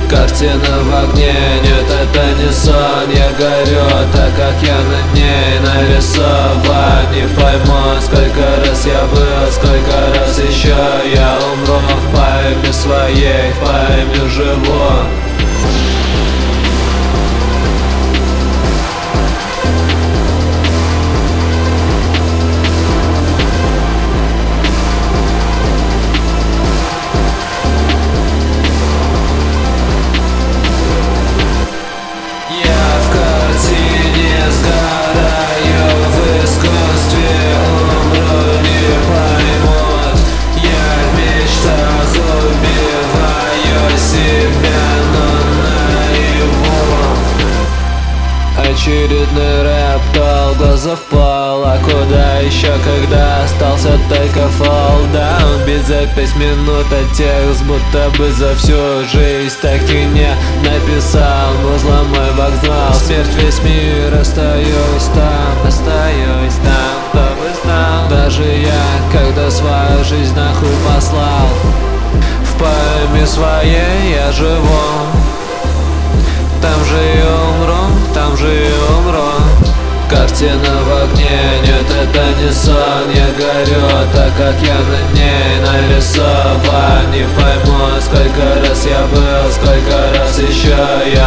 Картина в огне, нет, это не сон. Я горю, так как я на ней нарисован. Не пойму, сколько раз я был, сколько раз еще я умру. В памяти своей, в памяти живу. Очередной рэп, глаза в пол. А куда еще, когда остался только fall down? Бит за 5 минут, а текст будто бы за всю жизнь. Так и не написал, музла мой вокзал. Смерть весь мир, остаюсь там, кто бы знал. Даже я, когда свою жизнь нахуй послал, в памяти своей я живу. Там же и умру, там же и умру. Картина в огне, нет, это не сон. Я горю, так как я на ней нарисован. Не пойму, сколько раз я был, сколько раз еще я